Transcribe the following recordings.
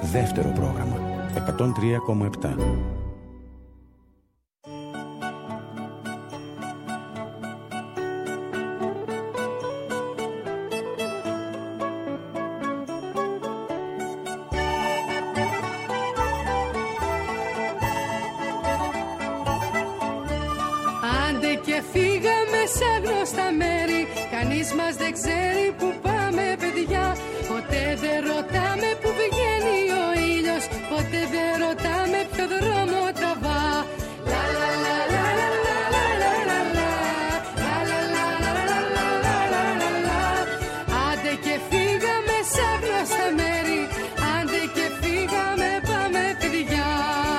Δεύτερο πρόγραμμα 103,7. Άντε και φύγαμε σε γνωστά μέρη, κανείς μας δεν ξέρει που πάμε παιδιά. Ποτέ δεν ρωτάμε που βγαίνει ο ήλιος, ποτέ δεν ρωτάμε ποιο δρόμο τραβά. Λα λα λα λα λα λα λα λα λα. Λα λα λα λα λα λα λα λα λα. Άντε και φύγαμε σε γνωστά μέρη, άντε και φύγαμε πάμε παιδιά.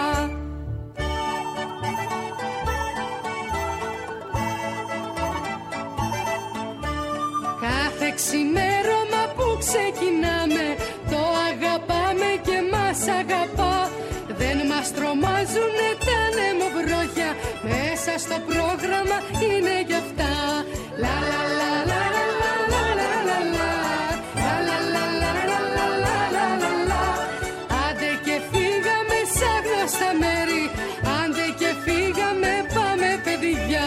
Κάθε ξημέρωμα που ξεκινάμε, το αγαπάμε και μας αγαπά. Δεν μας τρομάζουνε τα νεμοβρόχια, μέσα στο πρόγραμμα είναι κι αυτά. Λα λα λα λα λα λα λα λα λα. Λα λα λα λα λα λα λα λα λα. Άντε και φύγαμε σε γνωστά μέρη, άντε και φύγαμε πάμε παιδιά.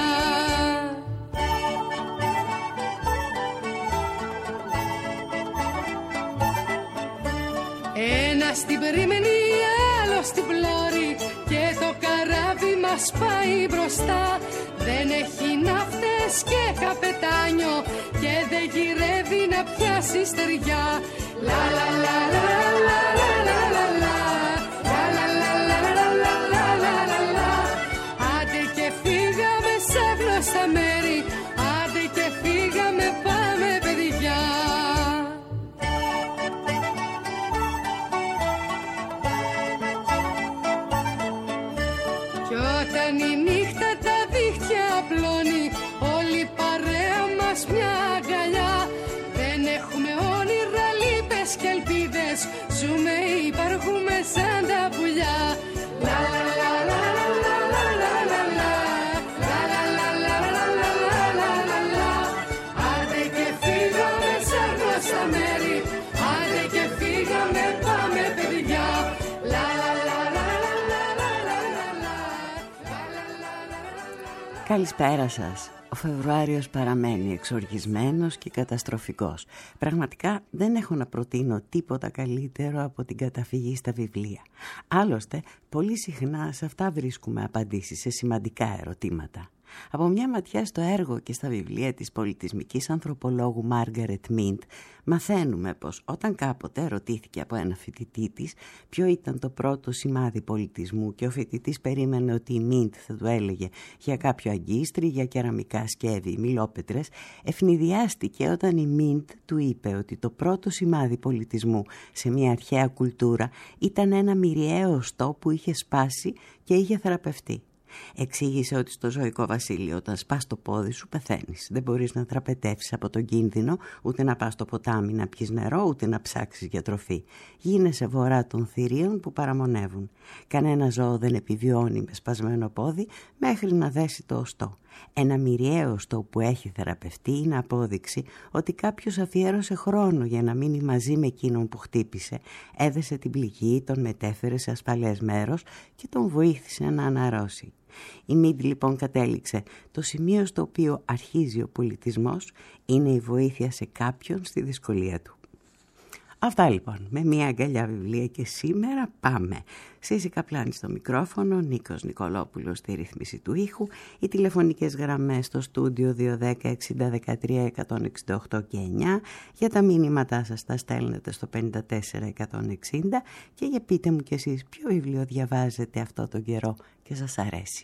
Ένα στην περίμενη, άλλο στην πλώρη, και το καράβι μας πάει μπροστά. Δεν έχει ναύτες και καπετάνιο και δεν γυρεύει να πιάσει στεριά. Λα λα λα λα λα λα λα λα λα. Λα λα λα λα λα λα λα λα λα. Άντε και φύγαμε σε γνωστά μέρη, άντε και φύγαμε πάμε παιδιά. Κι όταν η νύχτα τα δίχτυα απλώνει, όλη η παρέα μας μια αγκαλιά. Δεν έχουμε όνειρα, λύπες και ελπίδες, ζούμε, υπάρχουμε σαν τα πουλιά. Λα λα λα λα λα λα λα λα λα. Λα λα λα λα λα λα λα λα λα. Άντε και φύγαμε σε γνωστά μέρη, άντε και φύγαμε πάμε παιδιά. Λα λα λα λα λα λα λα λα λα. Καλησπέρα σας. Ο Φεβρουάριος παραμένει εξοργισμένος και καταστροφικός. Πραγματικά δεν έχω να προτείνω τίποτα καλύτερο από την καταφυγή στα βιβλία. Άλλωστε, πολύ συχνά σε αυτά βρίσκουμε απαντήσεις σε σημαντικά ερωτήματα. Από μια ματιά στο έργο και στα βιβλία της πολιτισμικής ανθρωπολόγου Μάργαρετ Μίντ μαθαίνουμε πως όταν κάποτε ρωτήθηκε από ένα φοιτητή της ποιο ήταν το πρώτο σημάδι πολιτισμού και ο φοιτητής περίμενε ότι η Μίντ θα του έλεγε για κάποιο αγκίστρι, για κεραμικά σκεύη, μιλόπετρες, ευνηδιάστηκε όταν η Μίντ του είπε ότι το πρώτο σημάδι πολιτισμού σε μια αρχαία κουλτούρα ήταν ένα μυριαίο οστό που είχε σπάσει και είχε θεραπευτεί. Εξήγησε ότι στο ζωικό βασίλειο όταν σπάς το πόδι σου πεθαίνεις. Δεν μπορείς να τραπετεύσεις από τον κίνδυνο, ούτε να πας στο ποτάμι να πιεις νερό, ούτε να ψάξεις για τροφή. Γίνεσαι βορρά των θηρίων που παραμονεύουν. Κανένα ζώο δεν επιβιώνει με σπασμένο πόδι μέχρι να δέσει το οστό. Ένα μυριαίο οστό που έχει θεραπευτεί είναι απόδειξη ότι κάποιος αφιέρωσε χρόνο για να μείνει μαζί με εκείνον που χτύπησε, έδεσε την πληγή, τον μετέφερε σε ασφαλές μέρος και τον βοήθησε να αναρρώσει. Η Μίντ λοιπόν κατέληξε: το σημείο στο οποίο αρχίζει ο πολιτισμός είναι η βοήθεια σε κάποιον στη δυσκολία του. Αυτά λοιπόν, με μια αγκαλιά βιβλία και σήμερα πάμε. Σύση Καπλάνη στο μικρόφωνο, Νίκος Νικολόπουλος στη ρύθμιση του ήχου, οι τηλεφωνικές γραμμές στο στούντιο 210 60 13 168 και 9, για τα μήνυματά σας τα στέλνετε στο 54 160 και για πείτε μου κι εσείς ποιο βιβλίο διαβάζετε αυτό τον καιρό και σας αρέσει.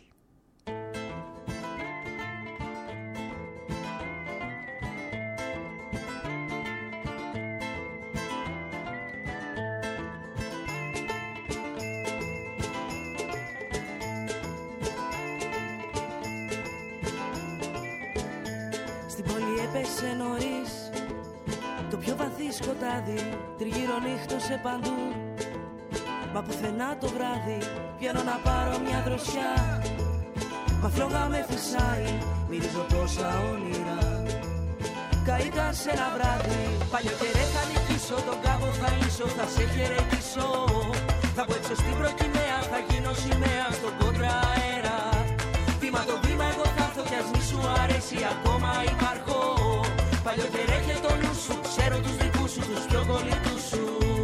Έπεσε νωρίς το πιο βαθύ σκοτάδι, τριγύρω νύχτωσε παντού. Μα πουθενά το βράδυ πιάνω να πάρω μια δροσιά. Μα φλόγα με φυσάει, μυρίζω τόσα όνειρα. Καήκα σε ένα βράδυ, παλιό καιρέ θα νικήσω. νικήσω, τον κάμπο θα λύσω, θα σε χαιρετήσω. Θα βγω έξω στην προκυμαία, θα γίνω σημαία στον κόντρα αέρα. Βήμα το βήμα εγώ θα έρθω κι ας μη σου αρέσει, ακόμα υπάρχω. Παλιότερα έχει το νου σου, ξέρω τους δικούς σου, τους πιο κολλητούς σου.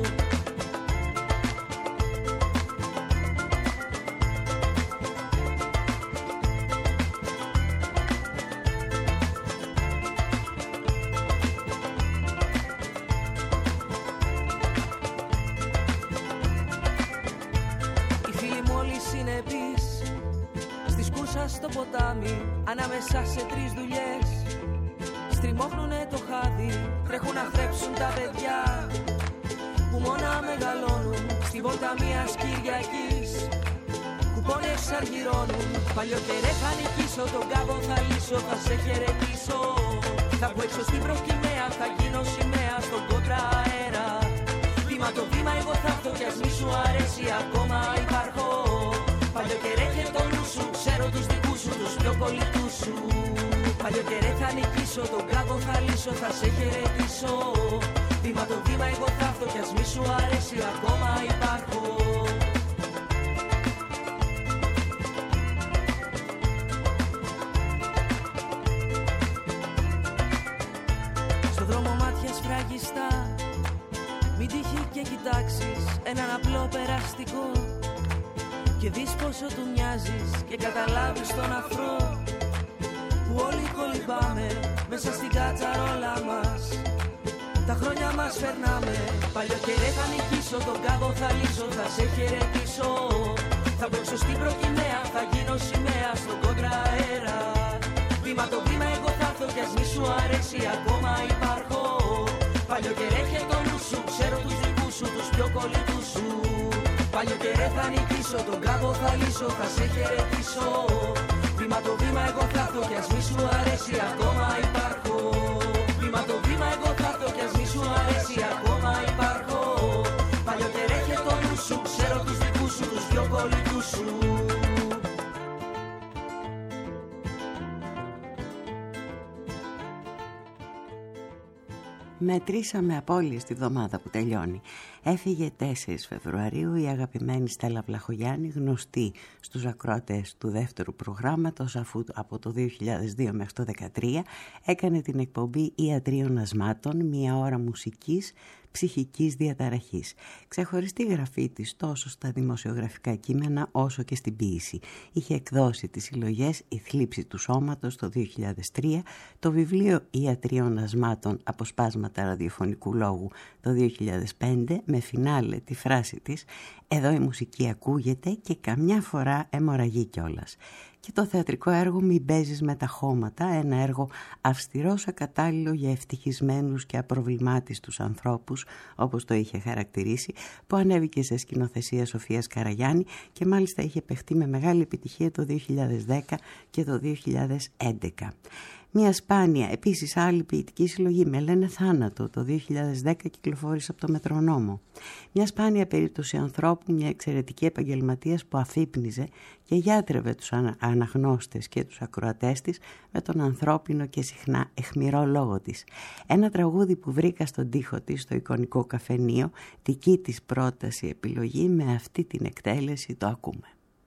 Στο ποτάμι, ανάμεσα σε 3 δουλειές, στριμώχνουνε το χάδι, τρέχουν να θρέψουν τα παιδιά που μόνα μεγαλώνουν στη βόλτα μιας Κυριακής. Κουπόνες αργυρώνουν, παλιότερε θα νικήσω, τον κάμπο θα λύσω, θα σε χαιρετήσω. Θα βγω έξω στην προκυμαία, θα γίνω σημαία στον κόντρα αέρα. Βήμα το βήμα εγώ θα έρθω κι ας μη σου αρέσει, ακόμα υπάρχω. Παλιότερε και το νου σου, ξέρω τους δικούς σου, τους πιο κολλητούς σου. Παλιότερε θα νικήσω, τον κάμπο θα λύσω, θα σε χαιρετήσω. Βήμα το βήμα εγώ θα έρθω κι ας μη σου αρέσει, ακόμα υπάρχω. Στο δρόμο μάτια σφραγιστά, μην τύχει και κοιτάξεις έναν απλό περαστικό και δεις πόσο του μοιάζεις και καταλάβεις τον αφρό που όλοι κολυμπάμε μέσα στην κατσαρόλα μας. Τα χρόνια μας περνάμε, παλιότερε θα νικήσω, τον κάμπο θα λύσω, θα σε χαιρετήσω. Θα βγω έξω στην προκυμαία, θα γίνω σημαία στον κόντρα αέρα. Βήμα το βήμα εγώ θα έρθω κι ας μη σου αρέσει, ακόμα υπάρχω. Παλιότερε έχει το νου σου, ξέρω τους δικούς σου, τους πιο κολλητούς σου. Παλιότερε θα νικήσω, τον κάμπο θα λύσω, θα σε χαιρετήσω. Βήμα το βήμα εγώ θα έρθω κι ας μη σου αρέσει, ακόμα υπάρχω. Βήμα το βήμα εγώ θα έρθω κι ας μη σου αρέσει, ακόμα υπάρχω. Παλιότερε έχει το νου σου, ξέρω τους δικούς σου, τους πιο κολλητούς σου. Μετρήσαμε απώλειες τη βδομάδα που τελειώνει. Έφυγε 4 Φεβρουαρίου η αγαπημένη Στέλλα Βλαχογιάννη, γνωστή στους ακροατές του δεύτερου προγράμματος, αφού από το 2002 μέχρι το 2013 έκανε την εκπομπή Ιατρίων Ασμάτων, 1 ώρα μουσικής ψυχικής διαταραχής. Ξεχωριστή γραφή της τόσο στα δημοσιογραφικά κείμενα όσο και στην ποίηση. Είχε εκδώσει τις συλλογές «Η θλίψη του σώματος» το 2003, το βιβλίο Ιατρίων Ασμάτων «Αποσπάσματα ραδιοφωνικού λόγου» το 2005, με φινάλε τη φράση της «Εδώ η μουσική ακούγεται και καμιά φορά αιμορραγεί κιόλας». Και το θεατρικό έργο «Μην παίζεις με τα χώματα», ένα έργο αυστηρός ακατάλληλο για ευτυχισμένους και απροβλημάτιστους ανθρώπους, όπως το είχε χαρακτηρίσει, που ανέβηκε σε σκηνοθεσία Σοφίας Καραγιάννη και μάλιστα είχε παιχτεί με μεγάλη επιτυχία το 2010 και το 2011. Μια σπάνια, επίσης άλλη ποιητική συλλογή «Με λένε θάνατο» το 2010 κυκλοφόρησε από το Μετρονόμο. Μια σπάνια περίπτωση ανθρώπου, μια εξαιρετική επαγγελματίας που αφύπνιζε και γιάτρευε τους αναγνώστες και τους ακροατές της με τον ανθρώπινο και συχνά αιχμηρό λόγο της. Ένα τραγούδι που βρήκα στον τοίχο της στο εικονικό καφενείο, δική της πρόταση επιλογή, με αυτή την εκτέλεση το ακούμε.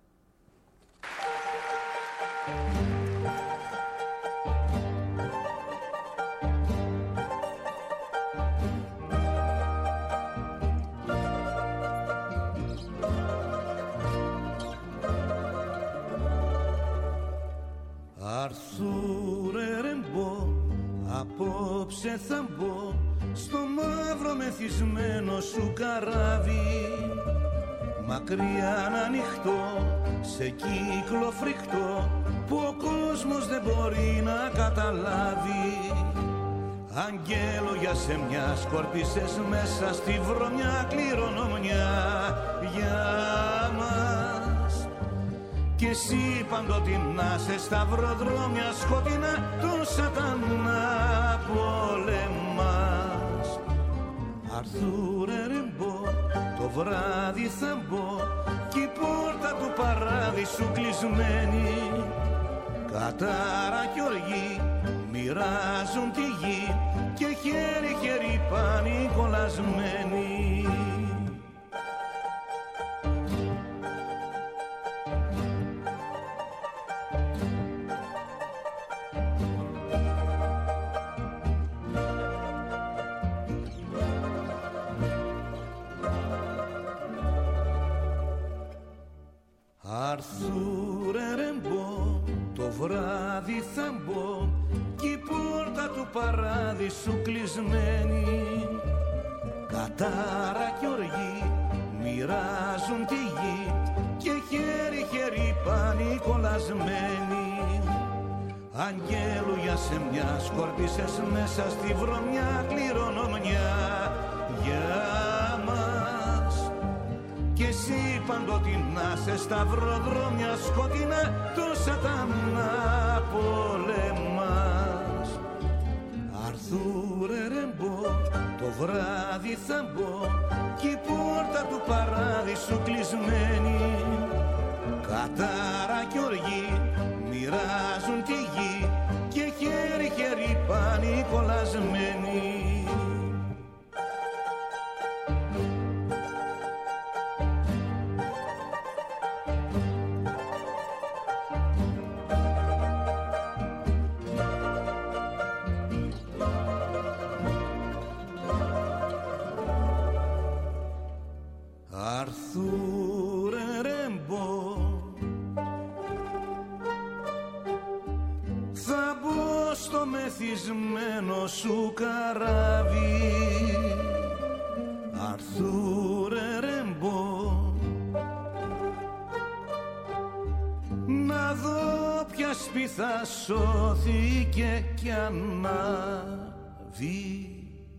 Αρθούρε ρεμπό, απόψε θα μπω στο μαύρο μεθυσμένο σου καράβι. Μακριά να ανοιχτώ, σε κύκλο φρικτό που ο κόσμος δεν μπορεί να καταλάβει. Αγγέλο για σε μια σκορπίσες μέσα στη βρωμιά κληρονομιά για μας. Κι εσύ παντοτινά σε σταυροδρόμια σκοτεινά τον σατανά πολεμάς. Αρθούρε ρεμπό, το βράδυ θα μπω κι η πόρτα του παράδεισου κλεισμένη. Κατάρα κι οργή μοιράζουν τη γη και χέρι-χέρι πάνοι κολλασμένοι. Αρθούρε ρεμπό, το βράδυ θα μπω κι η πόρτα του παράδεισου κλεισμένη. Κατάρα κι οργή μοιράζουν τη γη και χέρι-χέρι πάνοι κολλασμένοι. Αγγέλουια σε μια σκορπίσες μέσα στη βρωμιά κληρονομιά για μας. Κι εσύ παντότι να σε σταυροδρόμια σκότεινα τόσα τα να πολεμάς. Αρθούρε ρεμπό, το βράδυ θα μπω κι η πόρτα του παράδεισου κλεισμένη. Κατάρα κι οργή μοιράζουν τη γη και χέρι-χέρι πάνοι κολλασμένοι. Αρθούρε ρεμπό, θα μπω στο μεθυσμένο σου καράβι. Αρθούρε ρεμπό, να δω ποια σπίθα σώθηκε κι ανάβει.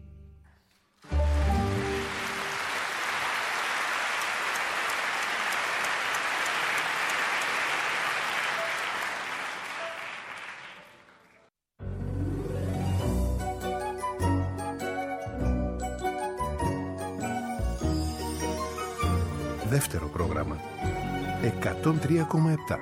Δεύτερο πρόγραμμα 103,7.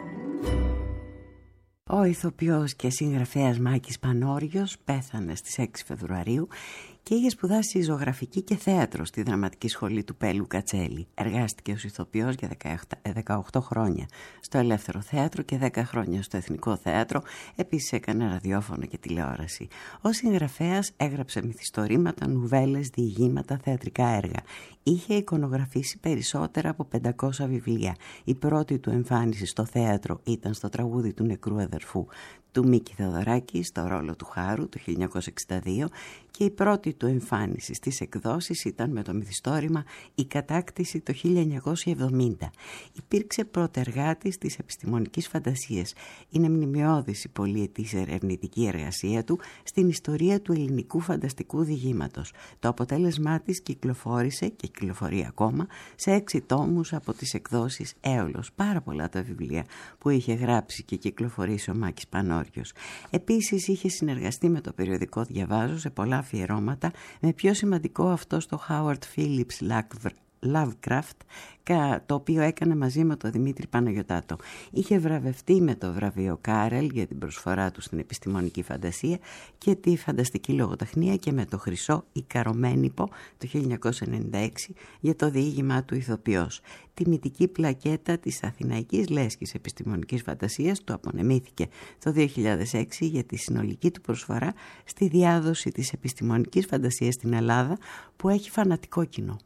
Ο ηθοποιός και συγγραφέας Μάκης Πανόριος πέθανε στις 6 Φεβρουαρίου και είχε σπουδάσει ζωγραφική και θέατρο στη Δραματική Σχολή του Πέλου Κατσέλη. Εργάστηκε ως ηθοποιός για 18 χρόνια στο Ελεύθερο Θέατρο και 10 χρόνια στο Εθνικό Θέατρο. Επίσης έκανε ραδιόφωνο και τηλεόραση. Ως συγγραφέας έγραψε μυθιστορήματα, νουβέλες, διηγήματα, θεατρικά έργα. Είχε εικονογραφήσει περισσότερα από 500 βιβλία. Η πρώτη του εμφάνιση στο θέατρο ήταν στο τραγούδι του νεκρού αδερφού του Μίκη Θεοδωράκη στο ρόλο του Χάρου το 1962 και η πρώτη του εμφάνιση στις εκδόσεις ήταν με το μυθιστόρημα «Η κατάκτηση» το 1970. Υπήρξε πρωτεργάτης της επιστημονικής φαντασίας. Είναι μνημειώδης η πολυετής ερευνητική εργασία του στην ιστορία του ελληνικού φανταστικού διηγήματος. Το αποτέλεσμά της κυκλοφόρησε και κυκλοφορεί ακόμα σε 6 τόμους από τις εκδόσεις Έολος. Πάρα πολλά τα βιβλία που είχε γράψει και κυκλοφορήσει ο Μάκης Πανόριος. Επίσης είχε συνεργαστεί με το περιοδικό Διαβάζω σε πολλά αφιερώματα, με πιο σημαντικό αυτό στο Howard Phillips Lovecraft, το οποίο έκανε μαζί με τον Δημήτρη Παναγιωτάτο. Είχε βραβευτεί με το βραβείο Κάρελ για την προσφορά του στην επιστημονική φαντασία και τη φανταστική λογοτεχνία και με το Χρυσό Ικαρομένιππο το 1996 για το διήγημά του Ηθοποιός. Τιμητική πλακέτα της Αθηναϊκής Λέσχης Επιστημονικής Φαντασίας του απονεμήθηκε το 2006 για τη συνολική του προσφορά στη διάδοση της επιστημονικής φαντασίας στην Ελλάδα, που έχει φανατικό κοινό.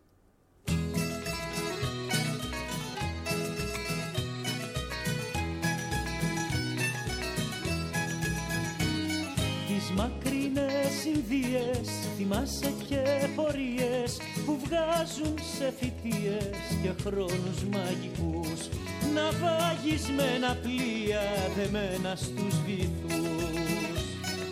Τις μακρινές Ινδίες θυμάσαι και πορείες που βγάζουν σε φοιτίες και χρόνους μαγικούς, ναυαγισμένα πλοία δεμένα στους βυθούς.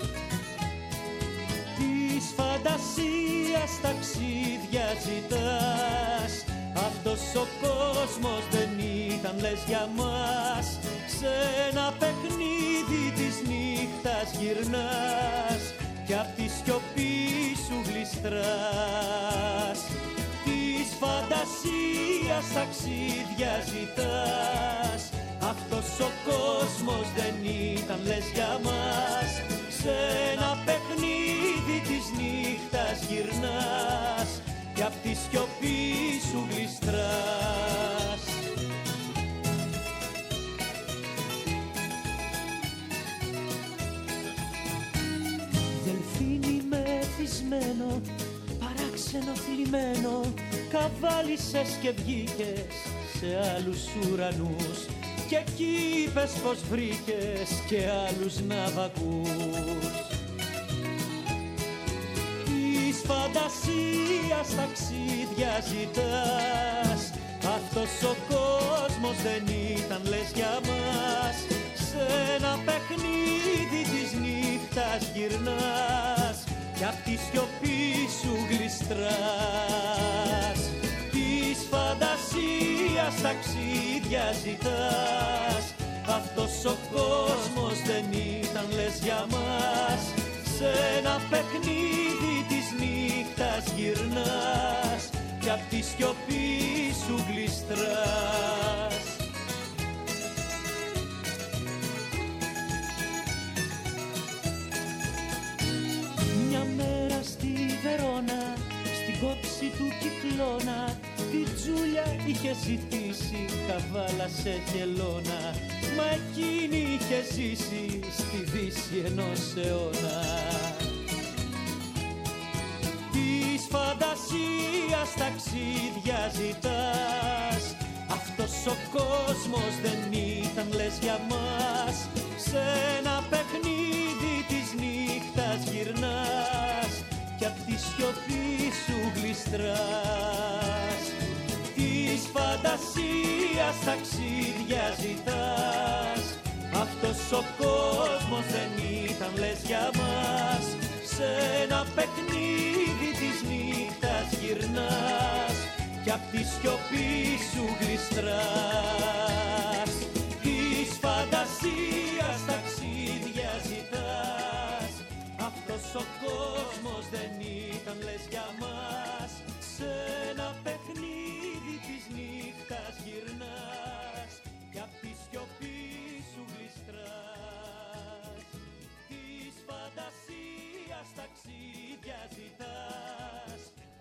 Της φαντασίας ταξίδια ζητάς, αυτός ο κόσμος δεν ήταν λες για μας. Σε ένα παιχνίδι της νύχτας γυρνάς κι απ' τη σιωπή σου γλιστράς. Της φαντασίας ταξίδια ζητάς, αυτός ο κόσμος δεν ήταν λες για μας. Σε ένα παιχνίδι της νύχτας νύχτας γυρνάς κι απ' τη σιωπή σου γλιστράς. Δελφίνι μεθυσμένο, παράξενο θλιμμένο, καβάλισες και βγήκες σε άλλους ουρανούς και εκεί είπες πως βρήκες και άλλους ναυαγούς. Της φαντασίας ταξίδια ζητάς, αυτός ο κόσμος δεν ήταν λες για μας. Σε ένα παιχνίδι της νύχτας γυρνάς κι απ' τη σιωπή σου γλιστράς. Της φαντασίας ταξίδια ζητάς, αυτός ο κόσμος δεν ήταν λες για μας. Σε ένα παιχνίδι της νύχτας γυρνάς κι απ' τη σιωπή σου γλιστράς. Μια μέρα στη Βερόνα, στην κόψη του κυκλώνα, τη Τζούλια είχε ζητήσει καβάλα σε χελώνα, μα εκείνη είχε ζήσει στη δύση ενός αιώνα. Της φαντασίας ταξίδια ζητάς, αυτός ο κόσμος δεν ήταν λες για μας. Σε ένα παιχνίδι της νύχτας γυρνάς κι απ' τη σιωπή σου γλιστράς. Της φαντασίας ταξίδια ζητάς, αυτός ο κόσμος δεν ήταν λες για μας. Σε ένα παιχνίδι της νύχτας γυρνάς κι απ' τη σιωπή σου γλιστράς. Της φαντασίας ταξίδια ζητάς, αυτός ο κόσμος δεν ήταν λες για μας. Σε ένα παιχνίδι της νύχτας γυρνάς κι απ' τη σιωπή σου γλιστράς. Της φαντασίας ταξίδια ζητάς.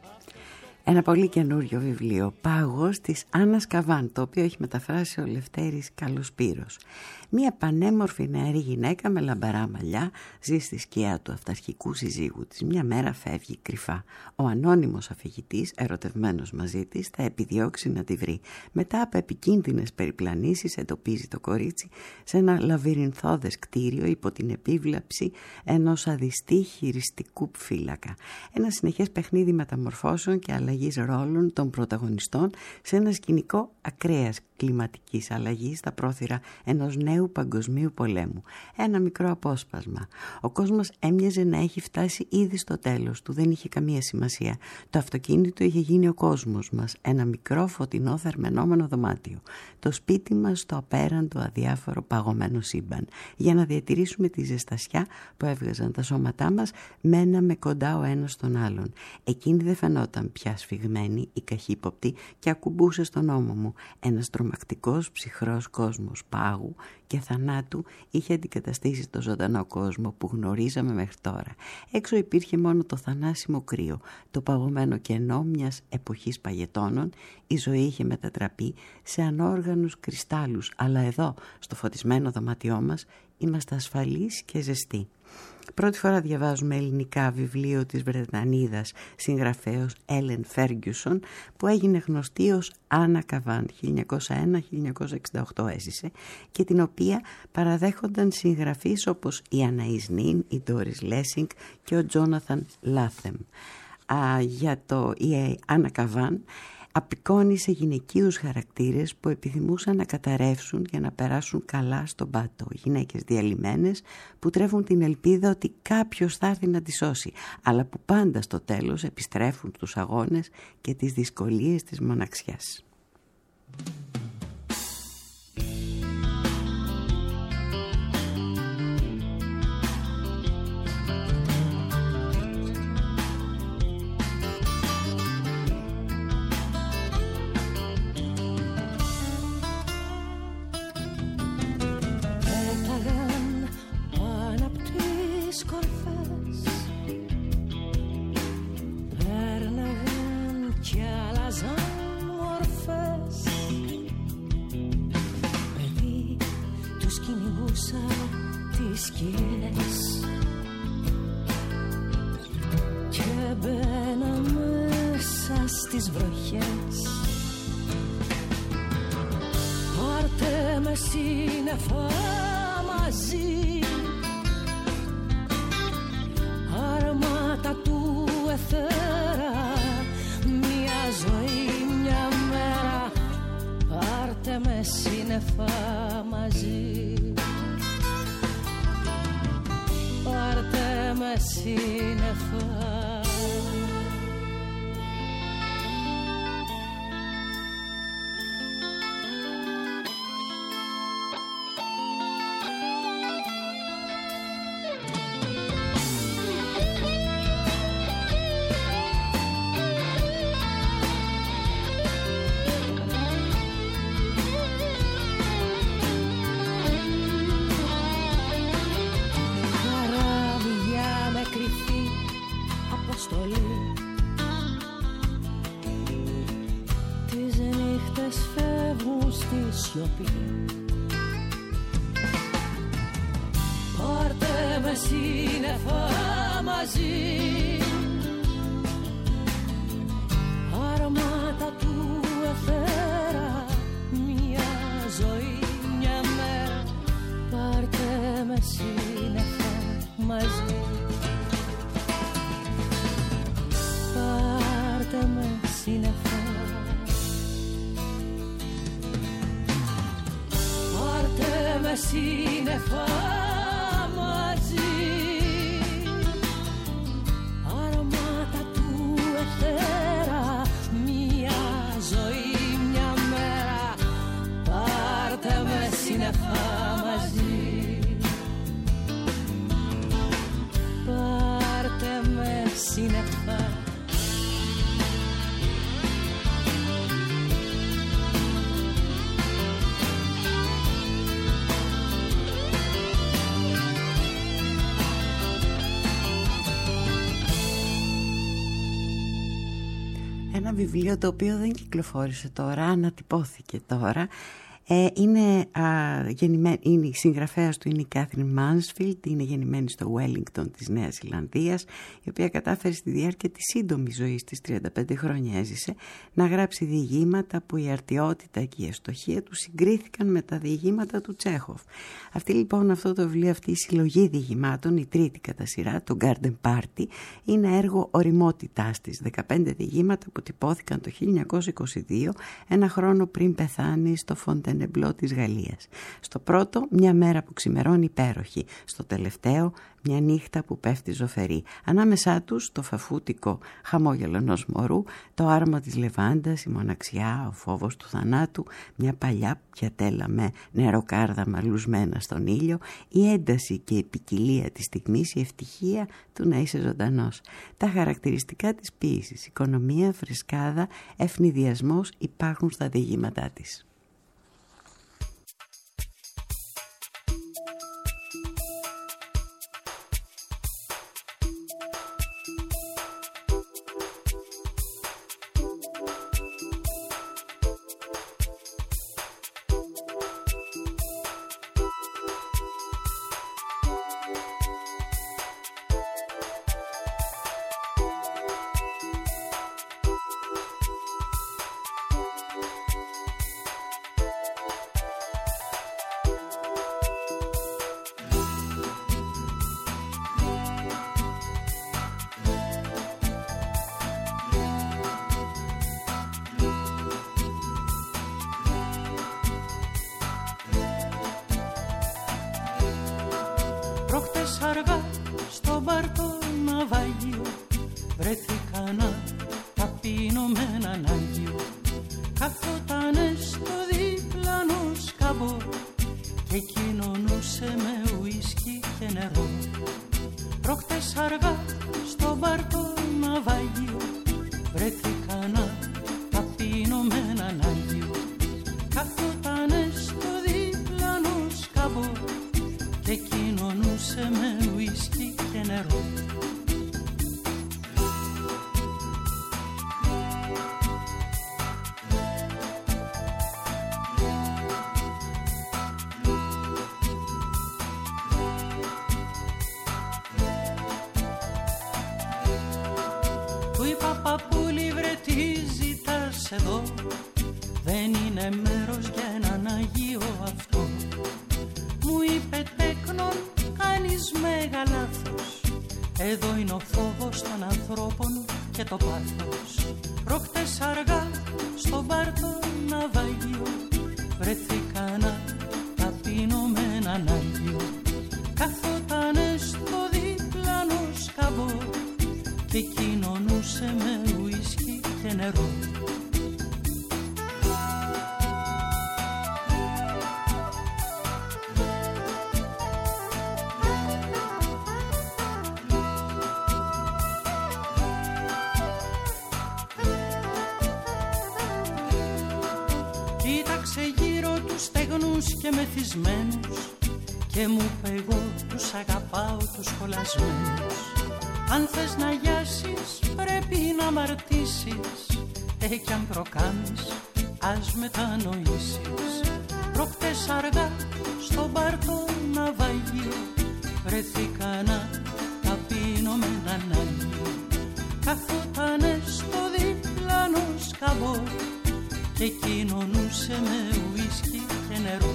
Ένα πολύ καινούριο βιβλίο, Πάγος, της Άννας Καβάν, το οποίο έχει μεταφράσει ο Λευτέρης Καλοσπύρος. Μία πανέμορφη νεαρή γυναίκα με λαμπαρά μαλλιά ζει στη σκιά του αυταρχικού συζύγου της. Μια μέρα φεύγει κρυφά. Ο ανώνυμος αφηγητής, ερωτευμένος μαζί της, θα επιδιώξει να τη βρει. Μετά από επικίνδυνες περιπλανήσεις εντοπίζει το κορίτσι σε ένα λαβυρινθώδες κτίριο υπό την επίβλαψη ενός αδιστή χειριστικού φύλακα. Ένα συνεχές παιχνίδι μεταμορφώσεων και αλλαγής ρόλων των πρωταγωνιστών σε ένα σκηνικό ακραίας κλιματικής αλλαγής στα πρόθυρα ενός νέου παγκοσμίου πολέμου. Ένα μικρό απόσπασμα. Ο κόσμος έμοιαζε να έχει φτάσει ήδη στο τέλος του, δεν είχε καμία σημασία. Το αυτοκίνητο είχε γίνει ο κόσμος μας, ένα μικρό φωτεινό θερμαινόμενο δωμάτιο. Το σπίτι μας στο απέραντο αδιάφορο παγωμένο σύμπαν. Για να διατηρήσουμε τη ζεστασιά που έβγαζαν τα σώματά μας, μέναμε κοντά ο ένας στον άλλον. Εκείνη δεν φαινόταν πια σφιγμένη ή καχύποπτη και ακουμπούσε στον ώμο μου. Ένας τρομακτικός ψυχρός κόσμος πάγου και θανάτου είχε αντικαταστήσει το ζωντανό κόσμο που γνωρίζαμε μέχρι τώρα. Έξω υπήρχε μόνο το θανάσιμο κρύο, το παγωμένο κενό μιας εποχής παγετώνων. Η ζωή είχε μετατραπεί σε ανόργανους κρυστάλλους, αλλά εδώ, στο φωτισμένο δωμάτιό μας, είμαστε ασφαλείς και ζεστοί. Πρώτη φορά διαβάζουμε ελληνικά βιβλίο της Βρετανίδας συγγραφέως Έλεν Φέργκιουσον, που έγινε γνωστή ως Άννα Καβάν, 1901-1968 έζησε, και την οποία παραδέχονταν συγγραφείς όπως η Αναΐς Νιν, η Ντόρις Λέσινγκ και ο Τζόναθαν Λάθεμ. Η Άννα Καβάν απεικόνισε γυναικείους χαρακτήρες που επιθυμούσαν να καταρρεύσουν για να περάσουν καλά στον πάτο. Γυναίκες διαλυμένες που τρέφουν την ελπίδα ότι κάποιος θα έρθει να τις σώσει, αλλά που πάντα στο τέλος επιστρέφουν στους αγώνες και τις δυσκολίες της μοναξιάς. τις βροχές. Πάρτε με σύννεφα μαζί, άρματα του αιθέρα, μια ζωή, μια μέρα. Πάρτε με σύννεφα μαζί, πάρτε με σύννεφα. Τις νύχτες φεύγουν στη σιωπή. Πάρτε με σύννεφα μαζί, άρματα του αιθέρα, μια ζωή, μια μέρα. Πάρτε με σύννεφα μαζί, πάρτε με σύννεφα. Πάρτε με σύννεφα μαζί, αρώματα του αιθέρα, μια ζωή, μια μέρα. Πάρτε με σύννεφα μαζί, πάρτε με σύννεφα. Ένα βιβλίο το οποίο δεν κυκλοφόρησε τώρα, ανατυπώθηκε τώρα. Είναι η συγγραφέας του είναι η Κάθριν Μάνσφιλντ, είναι γεννημένη στο Wellington της Νέας Ζηλανδίας, η οποία κατάφερε στη διάρκεια της σύντομης ζωής της, 35 χρόνια έζησε, να γράψει διηγήματα που η αρτιότητα και η ευστοχία του συγκρίθηκαν με τα διηγήματα του Τσέχοφ. Αυτό το βιβλίο, αυτή η συλλογή διηγημάτων, η τρίτη κατά σειρά, το Garden Party, είναι έργο ωριμότητάς της. 15 διηγήματα που τυπώθηκαν το 1922, ένα χρόνο πριν πεθάνει στο Φοντενεμπλό της Γαλλίας. Στο πρώτο, μια μέρα που ξημερώνει υπέροχη. Στο τελευταίο, μια νύχτα που πέφτει ζωφερή. Ανάμεσά τους το φαφούτικο χαμόγελο ενός μωρού, το άρωμα της λεβάντας, η μοναξιά, ο φόβος του θανάτου, μια παλιά πιατέλα με νεροκάρδαμα λουσμένα στον ήλιο, η ένταση και η ποικιλία της στιγμής, η ευτυχία του να είσαι ζωντανός. Τα χαρακτηριστικά της ποίησης, οικονομία, φρεσκάδα, ευνηδιασμός υπάρχουν στα διηγήματά της. Αργά στο μπαρ το ναυάγιο βρέθηκα να τα πίνω με έναν Άγιο. Καθότανε στο διπλανό σκαμπό και κοινωνούσε με ουίσκι και νερό. Προχτές αργά στο μπαρ το ναυάγιο βρέθηκα να τα πίνω με έναν Άγιο. Καθότανε στο διπλανό σκαμπό και κοινωνούσε με ουίσκι και νερό. Του είπα παππούλη βρε τι μας εδώ δεν είναι μέρος για έναν Αγίο αυτό. Μου είπε τέκνον, κάνεις μέγα λάθος. Εδώ είναι ο φόβος των ανθρώπων και το πάθος. Προχτές αργά στο μπαρ το ναυαγείο βρέθηκα να ταπείνω με έναν Άγιο. Καθότανε στο διπλάνο σκαμπό και κοινωνούσε με ουίσκι και νερό. Κοίταξε γύρω τους στεγνούς και μεθυσμένους και μου είπε εγώ τους αγαπάω τους κολλασμένους. Αν θες να γιάσεις πρέπει να αμαρτήσεις, κι αν προκάνεις ας μετανοήσεις. Προχτές αργά στο μπαρ το ναυαγείο βρέθηκα να ταπείνω με έναν Άγιο. Καθότανε στο διπλάνο σκαμπό και κοινωνούσε με ουίσκι και νερό.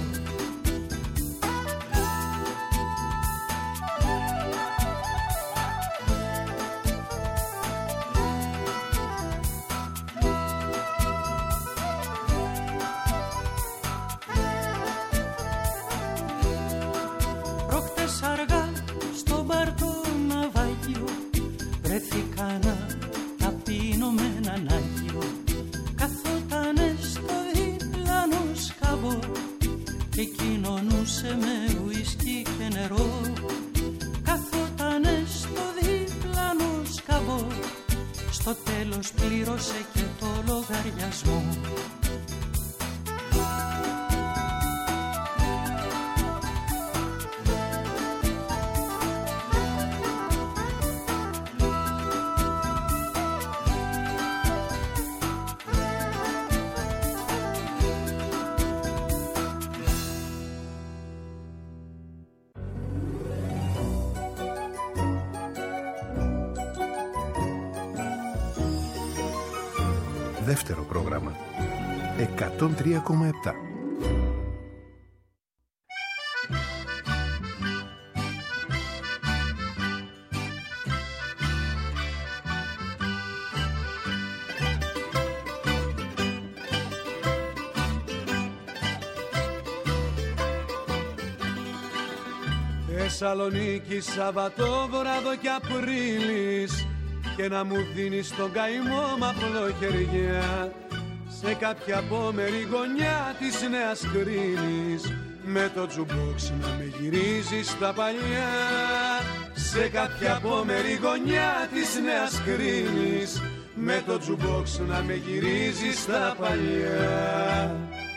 Προχτές αργά στο μπαρ το ναυαγείο βρέθηκα να ταπείνω με έναν Άγιο. Καθότανε στο διπλάνο σκαμπό και κοινωνούσε με ουίσκι και νερό. Καθότανε στο διπλάνο σκαμπό, στο τέλος πλήρωσε και το λογαριασμό. Δεύτερο πρόγραμμα 103,7. Θεσσαλονίκη Σαββατόβραδο κι Απρίλης και να μου δίνεις τον καημό μ' απλοχεριά σε κάποια απόμερη γωνιά της Νέας Κρίνης με το τζουμπόξ να με γυρίζεις τα παλιά. Σε κάποια απόμερη γωνιά της Νέας Κρίνης με το τζουμπόξ να με γυρίζεις τα παλιά.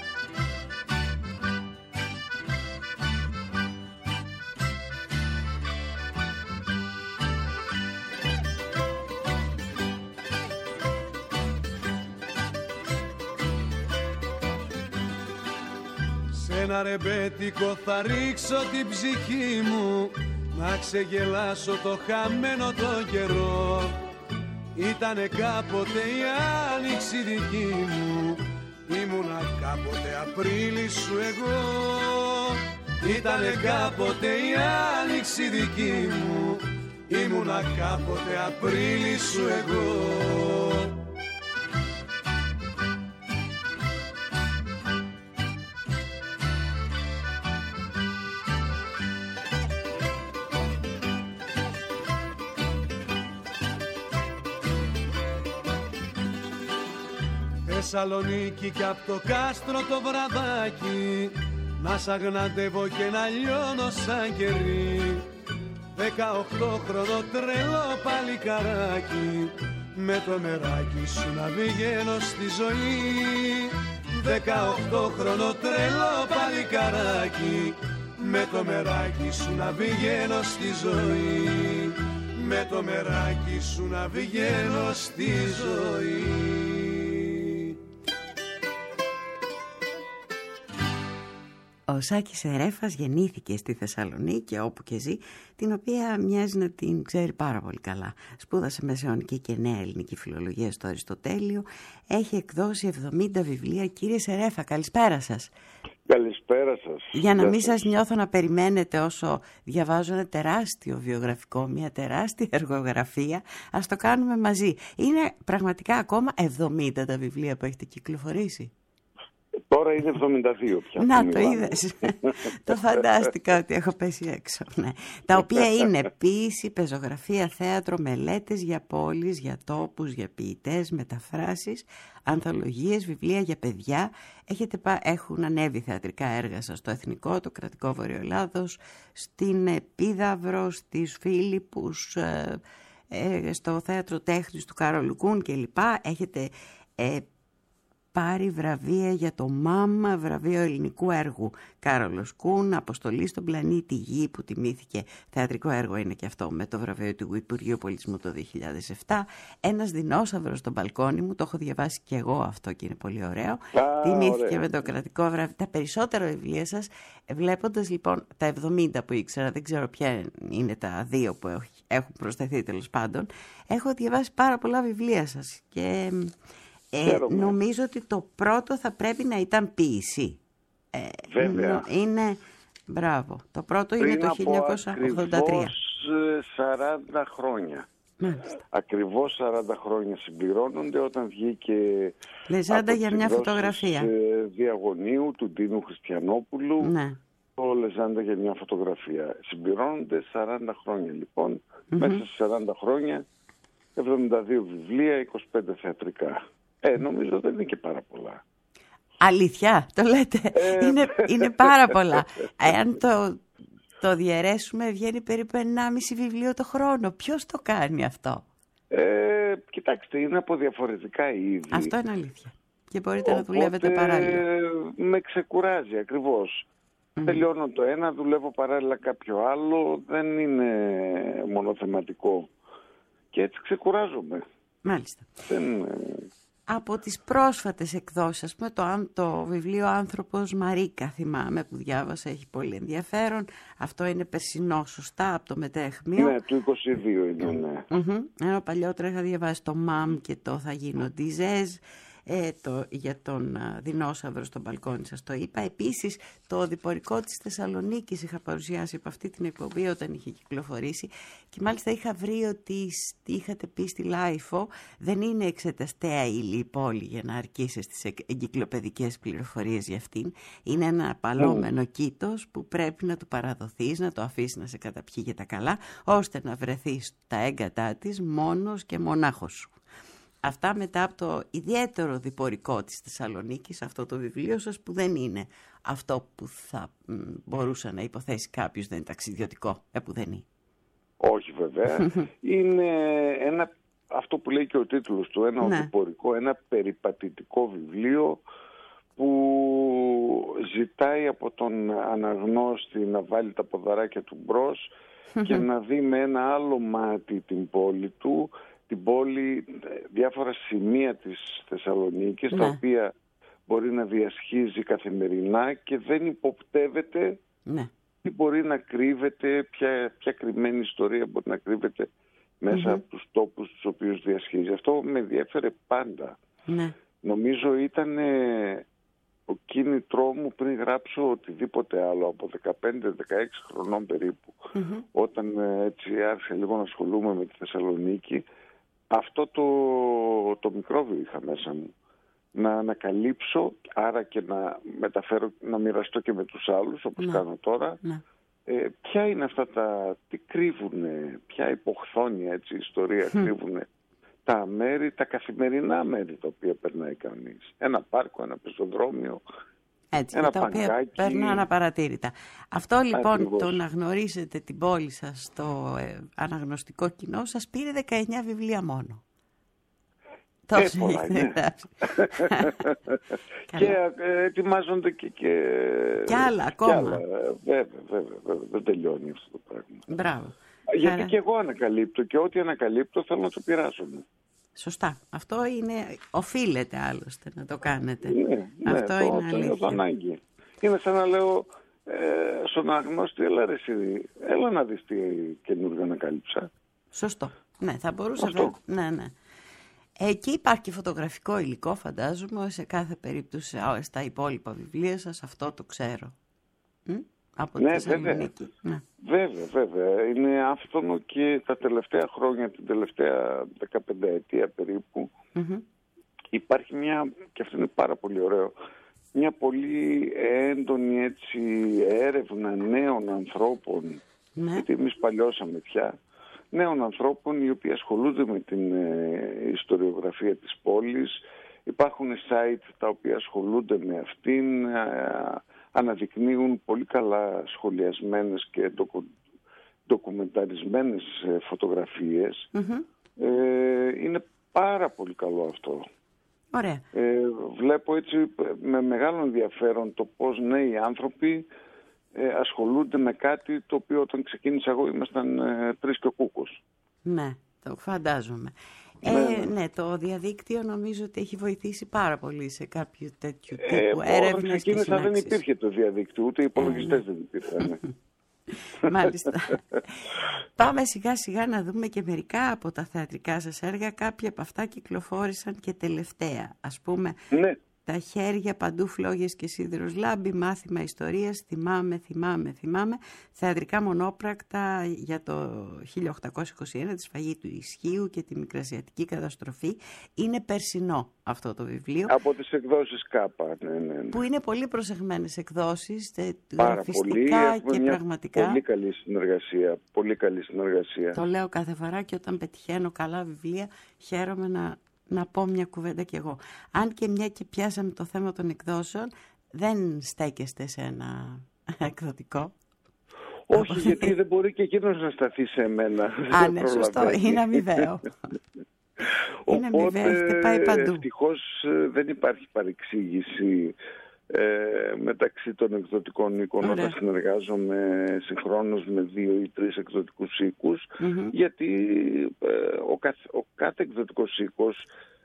Ένα ρεμπέτικο θα ρίξω την ψυχή μου να ξεγελάσω το χαμένο το καιρό. Ήτανε κάποτε η άνοιξη δική μου, ήμουνα κάποτε Απρίλη σου εγώ. Ήτανε κάποτε η άνοιξη δική μου, ήμουνα κάποτε Απρίλη σου εγώ. Θεσσαλονίκη κι απ' το κάστρο το βραδάκι να σ' αγναντεύω και να λιώνω σαν κερί. 18χρονο τρελό παλικαράκι με το νεράκι σου να βγαίνω στη ζωή. 18χρονο τρελό παλικαράκι με το μεράκι σου να βγαίνω στη ζωή. Με το μεράκι σου να βγαίνω στη ζωή. Ο Ο Σάκης Ερέφας γεννήθηκε στη Θεσσαλονίκη, όπου και ζει, την οποία μοιάζει να την ξέρει πάρα πολύ καλά. Σπούδασε μεσαιωνική και νέα ελληνική φιλολογία στο Αριστοτέλειο. Έχει εκδώσει 70 βιβλία. Κύριε Σερέφα, καλησπέρα σας. Καλησπέρα σας. Για να μην σας νιώθω να περιμένετε όσο διαβάζω ένα τεράστιο βιογραφικό, μια τεράστια εργογραφία, ας το κάνουμε μαζί. Είναι πραγματικά ακόμα 70 τα βιβλία που έχετε κυκλοφορήσει? Τώρα είναι 72 πια. Να το είδες. Το φαντάστηκα ότι έχω πέσει έξω. Ναι. Τα οποία είναι ποίηση, πεζογραφία, θέατρο, μελέτες για πόλεις, για τόπους, για ποιητές, μεταφράσεις, ανθολογίες, βιβλία για παιδιά. Έχουν ανέβει θεατρικά έργα σας στο Εθνικό, το Κρατικό Βορειοελλάδος, στην Επίδαυρο, στις Φίλιππους, στο Θέατρο Τέχνης του Κάρολου Κούν κλπ. Έχετε πάρει βραβεία για το ΜΑΜ, βραβείο ελληνικού έργου Κάρολος Κούν, αποστολή στον πλανήτη Γη που τιμήθηκε, θεατρικό έργο είναι και αυτό, με το βραβείο του Υπουργείου Πολιτισμού το 2007. Ένας δεινόσαυρος στο μπαλκόνι μου, το έχω διαβάσει και εγώ αυτό και είναι πολύ ωραίο. Τιμήθηκε ωραία με το κρατικό βραβείο. Τα περισσότερα βιβλία σας, βλέποντας λοιπόν τα 70 που ήξερα, δεν ξέρω ποια είναι τα 2 που έχουν προσθεθεί τέλος πάντων, έχω διαβάσει πάρα πολλά βιβλία σας και νομίζω ότι το πρώτο θα πρέπει να ήταν ποίηση. Βέβαια. Είναι, μπράβο. Το πρώτο είναι το 1983. Ακριβώς 40 χρόνια. Μάλιστα. Ακριβώς 40 χρόνια συμπληρώνονται όταν βγήκε Λεζάντα για μια φωτογραφία Διαγωνίου του Ντίνου Χριστιανόπουλου. Ναι. Το Λεζάντα για μια φωτογραφία. Συμπληρώνονται 40 χρόνια λοιπόν. Μέσα σε 40 χρόνια 72 βιβλία, 25 θεατρικά. Νομίζω δεν είναι και πάρα πολλά. Αλήθεια, το λέτε. Είναι πάρα πολλά. Αν το διαιρέσουμε, βγαίνει περίπου 1,5 βιβλίο το χρόνο. Ποιος το κάνει αυτό? Κοιτάξτε, είναι από διαφορετικά είδη. Αυτό είναι αλήθεια. Και μπορείτε να δουλεύετε παράλληλα. Με ξεκουράζει ακριβώς. Τελειώνω το ένα, δουλεύω παράλληλα κάποιο άλλο. Δεν είναι μονοθεματικό. Και έτσι ξεκουράζομαι. Μάλιστα. Από τις πρόσφατες εκδόσεις, το βιβλίο «Άνθρωπος Μαρίκα» θυμάμαι που διάβασα, έχει πολύ ενδιαφέρον. Αυτό είναι περσινό, σωστά, από το Μετέχμιο. Ναι, του 22 είναι, ναι. Ενώ παλιότερα είχα διαβάσει το «ΜΑΜ» και το «Θα γίνω ντιζέζ». Για τον δεινόσαυρο στο μπαλκόνι σας το είπα. Επίσης το διπορικό της Θεσσαλονίκης είχα παρουσιάσει από αυτή την εκπομπή όταν είχε κυκλοφορήσει και μάλιστα είχα βρει ότι είχατε πει στη Λάιφο δεν είναι εξεταστέα ύλη η πόλη για να αρκείσαι στις εγκυκλοπαιδικές πληροφορίες για αυτήν. Είναι ένα απαλόμενο κήτος που πρέπει να του παραδοθείς, να το αφήσεις να σε καταπιεί για τα καλά, ώστε να βρεθείς στα έγκατά της μόνος και μονάχος σου. Αυτά μετά από το ιδιαίτερο διπορικό της Θεσσαλονίκης, αυτό το βιβλίο σας που δεν είναι αυτό που θα μπορούσε να υποθέσει κάποιος, δεν είναι ταξιδιωτικό, επουδενή. Όχι βέβαια. Είναι αυτό που λέει και ο τίτλος του, ένα διπορικό, ένα περιπατητικό βιβλίο που ζητάει από τον αναγνώστη να βάλει τα ποδαράκια του μπρος και να δει με ένα άλλο μάτι την πόλη του, την πόλη, διάφορα σημεία της Θεσσαλονίκης, τα οποία μπορεί να διασχίζει καθημερινά και δεν υποπτεύεται τι μπορεί να κρύβεται, ποια κρυμμένη ιστορία μπορεί να κρύβεται μέσα από τους τόπους τους οποίους διασχίζει. Αυτό με ενδιέφερε πάντα. Νομίζω ήταν ο κίνητρό μου πριν γράψω οτιδήποτε άλλο από 15-16 χρονών περίπου. Όταν έτσι άρχισα λίγο να ασχολούμαι με τη Θεσσαλονίκη, αυτό το μικρόβιο είχα μέσα μου. Να ανακαλύψω, άρα και να μεταφέρω, να μοιραστώ και με τους άλλους, όπως κάνω τώρα, ποια είναι αυτά τι κρύβουνε, ποια υποχθόνια ιστορία κρύβουνε τα μέρη, τα καθημερινά μέρη τα οποία περνάει κανείς. Ένα πάρκο, ένα πεζοδρόμιο, έτσι, ένα τα οποία παγκάκι. Περνάνε απαραίτητα. Αυτό λοιπόν το να γνωρίσετε την πόλη σας στο αναγνωστικό κοινό σας πήρε 19 βιβλία μόνο. Πολλά, ναι. Και ετοιμάζονται και άλλα ακόμα. Βέβαια, δεν τελειώνει αυτό το πράγμα. Μπράβο. Γιατί και εγώ ανακαλύπτω και ό,τι ανακαλύπτω θέλω να το πειράσουμε. Σωστά. Αυτό οφείλεται άλλωστε να το κάνετε. Ναι, αυτό είναι αλήθεια. ανάγκη. Είναι σαν να λέω στον αναγνώστη, έλα να δεις τι καινούργιο ανακάλυψα. Σωστό. Ναι, θα μπορούσε να. Ναι. Εκεί υπάρχει φωτογραφικό υλικό, φαντάζομαι, σε κάθε περίπτωση στα υπόλοιπα βιβλία σας, αυτό το ξέρω. Από τη Θεσσαλονίκη. Ναι. Βέβαια. Είναι άφθονο και τα τελευταία χρόνια, την τελευταία 15 ετία περίπου, υπάρχει μια, και αυτό είναι πάρα πολύ ωραίο, μια πολύ έντονη έτσι έρευνα νέων ανθρώπων, γιατί εμείς παλιώσαμε πια, νέων ανθρώπων οι οποίοι ασχολούνται με την ιστοριογραφία της πόλης. Υπάρχουν site τα οποία ασχολούνται με αυτήν, αναδεικνύουν πολύ καλά σχολιασμένες και ντοκουμενταρισμένες φωτογραφίες. Είναι πάρα πολύ καλό αυτό. Ωραία. Βλέπω έτσι με μεγάλο ενδιαφέρον το πώς νέοι άνθρωποι ασχολούνται με κάτι το οποίο όταν ξεκίνησα εγώ ήμασταν 3 και ο Κούκος. Ναι, το φαντάζομαι. Ναι, το διαδίκτυο νομίζω ότι έχει βοηθήσει πάρα πολύ σε κάποιο τέτοιο τύπου έρευνες και συνάξεις. Δεν υπήρχε το διαδίκτυο, ούτε οι υπολογιστές δεν υπήρχαν. Μάλιστα. Πάμε σιγά σιγά να δούμε και μερικά από τα θεατρικά σας έργα. Κάποια από αυτά κυκλοφόρησαν και τελευταία. Ας πούμε, τα χέρια παντού φλόγες και σίδηρος λάμπει, μάθημα ιστορίας, θυμάμαι. Θεατρικά μονόπρακτα για το 1821, τη σφαγή του Ισχύου και τη Μικρασιατική καταστροφή. Είναι περσινό αυτό το βιβλίο. Από τις εκδόσεις Κάπα, ναι. Που είναι πολύ προσεγμένες εκδόσεις, γραφιστικά και πραγματικά. Πολύ καλή συνεργασία. Το λέω κάθε φορά και όταν πετυχαίνω καλά βιβλία χαίρομαι να πω μια κουβέντα κι εγώ. Αν και μια και πιάσαμε το θέμα των εκδόσεων, δεν στέκεστε σε ένα εκδοτικό. Όχι, γιατί δεν μπορεί και εκείνος να σταθεί σε μένα. Ναι, σωστό. Είναι αμοιβαίο. Είναι αμοιβαίο, έχετε πάει παντού. Ευτυχώς δεν υπάρχει παρεξήγηση μεταξύ των εκδοτικών οίκων όταν συνεργάζομαι συγχρόνως με 2 ή 3 εκδοτικούς οίκους, γιατί ο κάθε εκδοτικός οίκος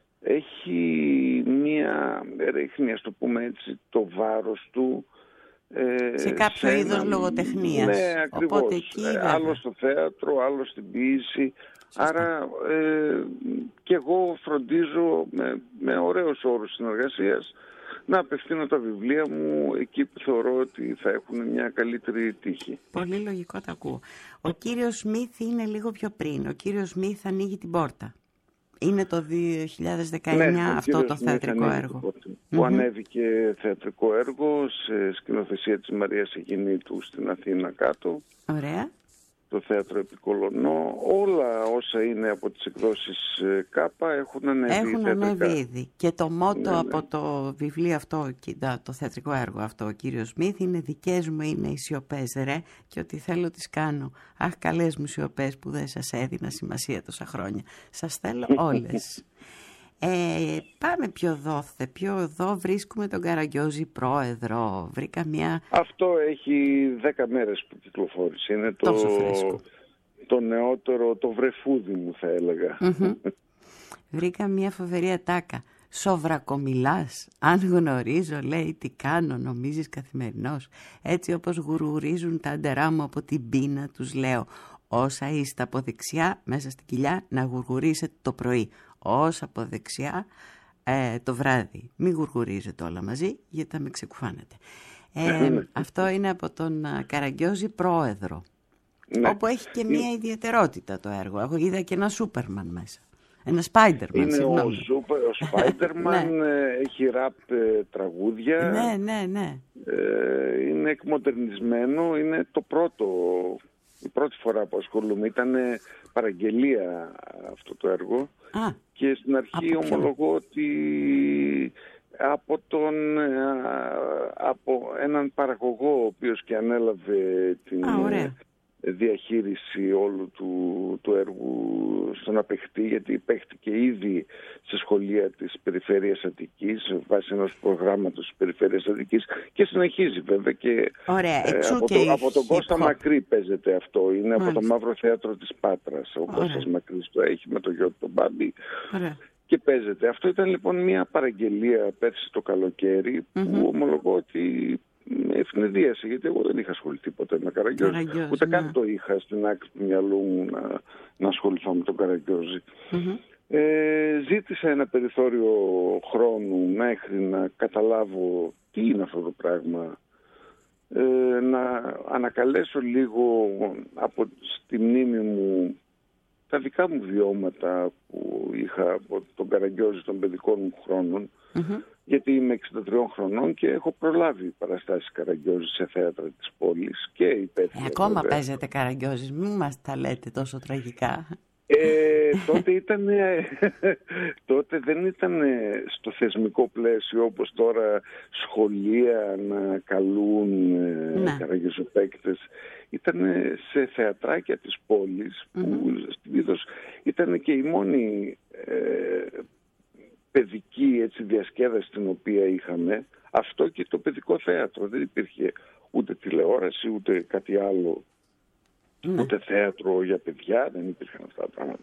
ρίχνει, ας το πούμε έτσι, το βάρος του σε κάποιο είδος λογοτεχνίας. Ναι, ακριβώς. Οπότε εκεί, άλλο στο θέατρο, άλλο στην ποίηση. Σωστά. Άρα και εγώ φροντίζω με ωραίους όρους συνεργασίας να απευθύνω τα βιβλία μου εκεί που θεωρώ ότι θα έχουν μια καλύτερη τύχη. Πολύ λογικό το ακούω. Ο κύριος Σμιθ είναι λίγο πιο πριν. Ο κύριος Σμιθ ανοίγει την πόρτα. Είναι το 2019 αυτό το θεατρικό έργο. Που ανέβηκε θεατρικό έργο σε σκηνοθεσία της Μαρίας Αιγινήτου στην Αθήνα κάτω. Ωραία. Το θέατρο Επικολωνό. Όλα όσα είναι από τις εκδόσεις Κάπα έχουν ανέβει ήδη. Και το μότο από το βιβλίο αυτό, το θεατρικό έργο αυτό, ο κύριος Σμιθ, είναι «Δικές μου είναι οι σιωπές ρε και ό,τι θέλω τις κάνω. Αχ, καλές μου σιωπές που δεν σας έδινα σημασία τόσα χρόνια. Σας θέλω όλες». Πάμε πιο εδώ βρίσκουμε τον Καραγκιόζη πρόεδρο. Βρήκα μια... Αυτό έχει 10 μέρες που κυκλοφόρησε. Είναι το νεότερο, το βρεφούδι μου θα έλεγα. Βρήκα μια φοβερή ατάκα. Σοβρακομιλάς, αν γνωρίζω, λέει, τι κάνω, νομίζεις καθημερινός. Έτσι όπως γουργουρίζουν τα άντερά μου από την πείνα, τους λέω. Όσα είστε από δεξιά, μέσα στην κοιλιά, να γουργουρίσετε το πρωί. Όσα από δεξιά, το βράδυ. Μην γουργουρίζετε όλα μαζί, γιατί θα με ξεκουφάνετε. Αυτό είναι από τον Καραγκιόζη πρόεδρο. Όπου έχει και μια ιδιαιτερότητα το έργο. Εγώ είδα και ένα Σούπερμαν μέσα. Ένα Σπάιντερμαν, συγγνώμη. Ο Σπάιντερμαν έχει ραπ τραγούδια. Ναι. Είναι εκμοντερνισμένο. Είναι η πρώτη φορά που ασχολούμαι. Ήταν παραγγελία αυτό το έργο. Και στην αρχή ομολογώ ότι από έναν παραγωγό ο οποίος και ανέλαβε την διαχείριση όλου του έργου στον απαιχτή, γιατί παίχτηκε ήδη σε σχολεία της Περιφέρειας Αττικής βάσει ενός προγράμματος της Περιφέρειας Αττικής και συνεχίζει βέβαια και, από τον Κώστα Μακρύ παίζεται αυτό. Είναι από το Μαύρο Θέατρο της Πάτρας. Ο Κώστας Μακρύς το έχει με το γιο του τον Μπάμπη. Και παίζεται. Αυτό ήταν λοιπόν μια παραγγελία πέρσι το καλοκαίρι που ομολογώ ότι με ευνηδίασε, γιατί εγώ δεν είχα ασχοληθεί ποτέ με Καραγκιόζη. Ούτε καν το είχα στην άκρη του μυαλού μου να ασχοληθώ με τον Καραγκιόζη. Ζήτησα ένα περιθώριο χρόνου μέχρι να καταλάβω τι είναι αυτό το πράγμα, να ανακαλέσω λίγο στη μνήμη μου τα δικά μου βιώματα που είχα από τον Καραγκιόζη των παιδικών μου χρόνων, γιατί είμαι 63 χρονών και έχω προλάβει παραστάσεις Καραγκιόζη σε θέατρα της πόλης και υπαίθεια. Ακόμα παίζετε Καραγκιόζης, μην μας τα λέτε τόσο τραγικά. Τότε δεν ήταν στο θεσμικό πλαίσιο όπως τώρα σχολεία να καλούν καραγκιόζοπαίκτες. Ήταν σε θεατράκια της πόλης που συνήθως ήταν και η μόνη παιδική διασκέδαση την οποία είχαμε. Αυτό και το παιδικό θέατρο. Δεν υπήρχε ούτε τηλεόραση ούτε κάτι άλλο. Ούτε θέατρο για παιδιά, δεν υπήρχαν αυτά τα πράγματα.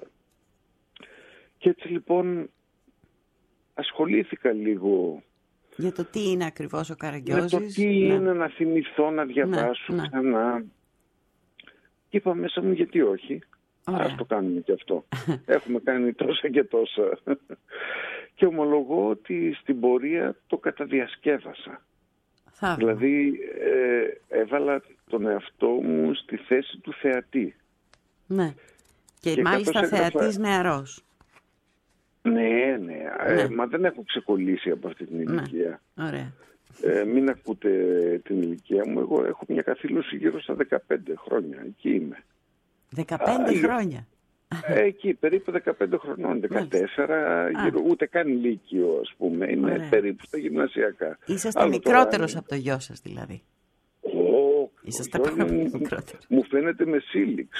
Και έτσι λοιπόν ασχολήθηκα λίγο για το τι είναι ακριβώς ο Καραγκιόζης. Με το τι είναι να θυμηθώ, να διαβάσω ξανά. Και είπα μέσα μου γιατί όχι. Ας το κάνουμε και αυτό. Έχουμε κάνει τόσα και τόσα. Και ομολογώ ότι στην πορεία το καταδιασκεύασα. Δηλαδή έβαλα τον εαυτό μου στη θέση του θεατή. Ναι. Και μάλιστα θεατής νεαρός. Ναι. Μα δεν έχω ξεκολλήσει από αυτή την ηλικία. Ωραία. Μην ακούτε την ηλικία μου. Εγώ έχω μια καθήλωση γύρω στα 15 χρόνια. Εκεί είμαι. 15 χρόνια. Εκεί, περίπου 15 χρονών, 14, ούτε καν λύκειο, ας πούμε. Είμαι περίπου στα γυμνασιακά. Είσαστε μικρότερος από το γιο σας, δηλαδή. Είσαστε πάρα πολύ μικρότερος. Μου φαίνεται με σύλληξ.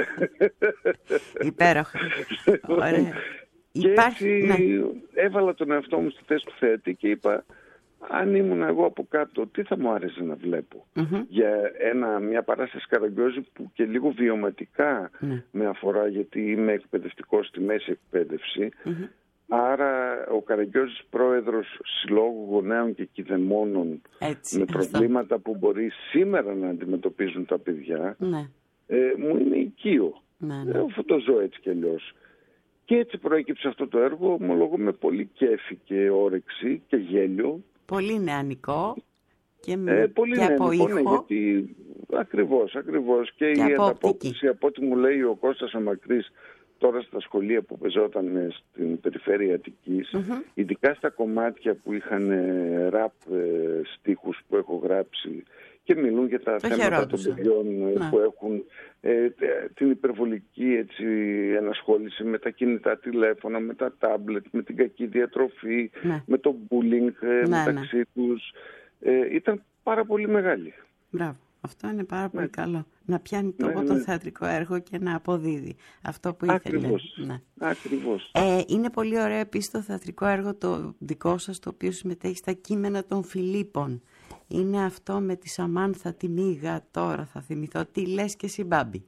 Υπέροχα. Ωραία. Και έτσι έβαλα τον εαυτό μου στη θέση του θεατή και είπα, αν ήμουν εγώ από κάτω, τι θα μου άρεσε να βλέπω. Για μια παράσταση Καραγκιόζη που και λίγο βιωματικά με αφορά, γιατί είμαι εκπαιδευτικός στη μέση εκπαίδευση. Άρα ο Καραγκιόζης πρόεδρος συλλόγου γονέων και κηδεμόνων με προβλήματα που μπορεί σήμερα να αντιμετωπίζουν τα παιδιά, μου είναι οικείο. Αυτό το ζω έτσι κι αλλιώς. Και έτσι προέκυψε αυτό το έργο, ομολογώ, με πολύ κέφι και όρεξη και γέλιο. Πολύ νεανικό και, πολύ και από ήχο. Ναι, γιατί ακριβώς. Και η ανταπόκριση, από ό,τι μου λέει ο Κώστας ο Μακρύς, τώρα στα σχολεία που πεζόταν στην περιφέρεια Αττικής, ειδικά στα κομμάτια που είχαν ραπ στίχους που έχω γράψει και μιλούν για τα θέματα των παιδιών που έχουν την υπερβολική ενασχόληση με τα κινητά τηλέφωνα, με τα τάμπλετ, με την κακή διατροφή, με το bullying μεταξύ τους. Ήταν πάρα πολύ μεγάλη. Μπράβο. Αυτό είναι πάρα πολύ καλό. Να πιάνει το θεατρικό έργο και να αποδίδει αυτό που ήθελε. Ακριβώς. Είναι πολύ ωραίο επίσης το θεατρικό έργο το δικό σας, το οποίο συμμετέχει στα κείμενα των Φιλίππων. Είναι αυτό με τη Σαμάνθα τη Μίγα, τώρα θα θυμηθώ. Τι λες και εσύ, Μπάμπη.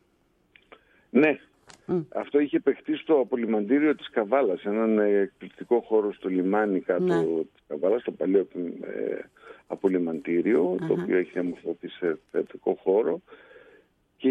Ναι. Αυτό είχε παιχτεί στο απολυμαντήριο της Καβάλας, έναν εκπληκτικό χώρο στο λιμάνι κάτω της Καβάλας, στο παλιό απολυμαντήριο, το οποίο έχει διαμορφωθεί σε θεατρικό χώρο, και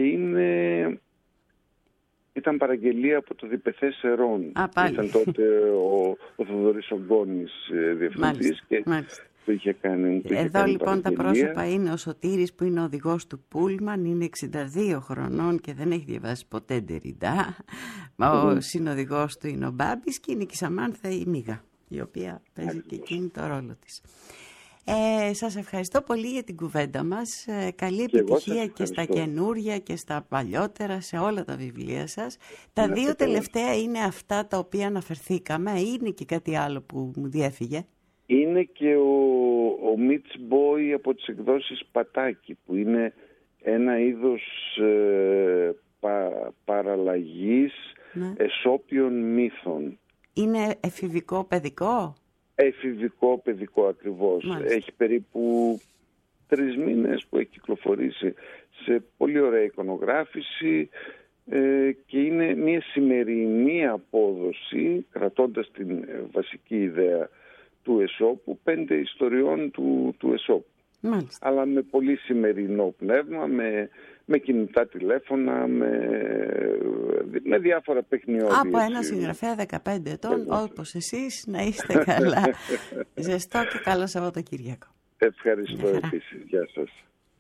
ήταν παραγγελία από το Διπεθές Σερών. Ήταν τότε ο Θοδωρής Ογκώνης διευθυντής και το είχε κάνει. Εδώ λοιπόν τα πρόσωπα είναι ο Σωτήρης που είναι ο οδηγός του Πούλμαν, είναι 62 χρονών και δεν έχει διαβάσει ποτέ Ντεριντά. Ο συνοδηγός του είναι ο Μπάμπης και είναι και η Σαμάνθα η Μίγα, η οποία παίζει και εκείνη το ρόλο της. Σας ευχαριστώ πολύ για την κουβέντα μας. Καλή επιτυχία και στα καινούρια και στα παλιότερα, σε όλα τα βιβλία σας. Τα δύο τελευταία είναι αυτά τα οποία αναφερθήκαμε, είναι και κάτι άλλο που μου διέφυγε? Είναι και ο Mitch Boy από τις εκδόσεις Πατάκη, που είναι ένα είδος παραλλαγής εσώπιων μύθων. Είναι εφηβικό παιδικό? Εφηβικό παιδικό ακριβώς. Μάλιστα. Έχει περίπου 3 μήνες που έχει κυκλοφορήσει σε πολύ ωραία εικονογράφηση και είναι μια σημερινή απόδοση, κρατώντας την βασική ιδέα του Αισόπου, 5 ιστοριών του Αισόπου. Μάλιστα. Αλλά με πολύ σημερινό πνεύμα, με κινητά τηλέφωνα, με διάφορα παιχνιώδια. Από ένα συγγραφέα 15 ετών, όπως εσείς, να είστε καλά. Ζεστό και καλό Σαββατοκύριακο. Ευχαριστώ επίσης. Γεια σας.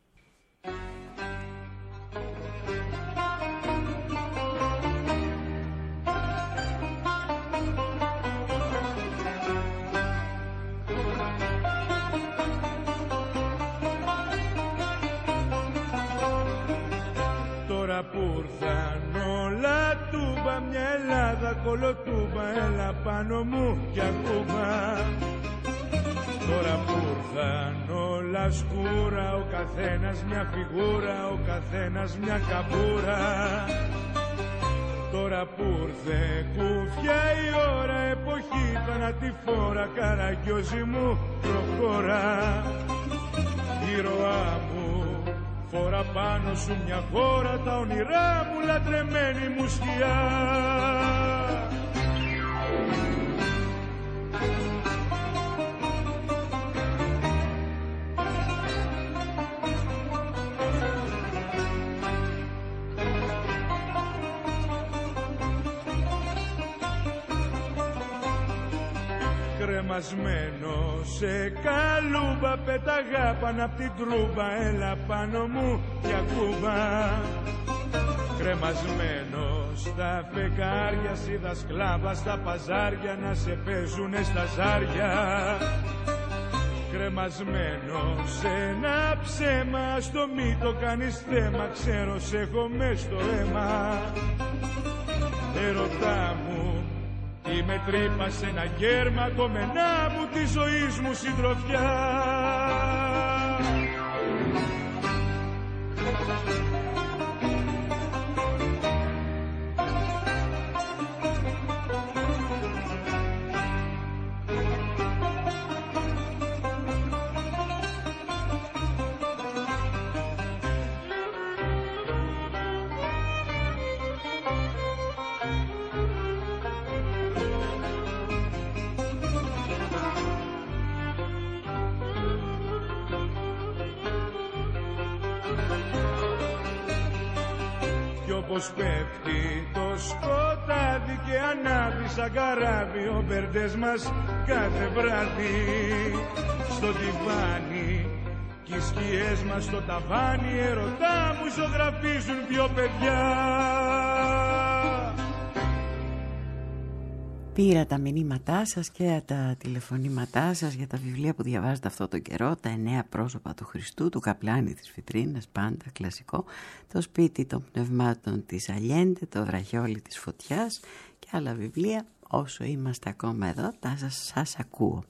Τώρα που ήρθαν όλα τούμπα, μια Ελλάδα κολοτούμπα, έλα πάνω μου κι ακούμπα. Τώρα που ήρθαν όλα σκούρα, ο καθένας μια φιγούρα, ο καθένας μια καμπούρα. Τώρα που ήρθε κουφιά η ώρα, εποχή θανατηφόρα, Καραγκιόζη μου προχώρα. Ήρωά μου, φορά πάνω σου μια χώρα, τα όνειρά μου λατρεμένη μου σκιά. Κρεμασμένο σε καλούμπα, πέταγα πάνω απ' την τρούμπα, έλα πάνω μου για κούμπα. Κρεμασμένο στα φεγγάρια, σίδα σκλάβα στα παζάρια, να σε παίζουνε στα ζάρια. Κρεμασμένο σε ένα ψέμα, στο μη το κάνεις θέμα, ξέρω σε έχω μες στο αίμα. Ερωτά μου, είμαι τρύπα σε ένα γέρμα, κομμενά μου τη ζωής μου συντροφιά. Όπως πέφτει το σκοτάδι και ανάβει σαν καράβι ο μπερδές μας κάθε βράδυ. Στο τιβάνι κι οι σκιές μας στο ταβάνι, ερωτά μου ζωγραφίζουν δυο παιδιά. Πήρα τα μηνύματά σας και τα τηλεφωνήματά σας για τα βιβλία που διαβάζετε αυτό το καιρό. Τα 9 πρόσωπα του Χριστού, του Καπλάνη της Βιτρίνας, πάντα κλασικό. Το σπίτι των πνευμάτων της Αλιέντε, το βραχιόλι της φωτιάς και άλλα βιβλία. Όσο είμαστε ακόμα εδώ, σας ακούω.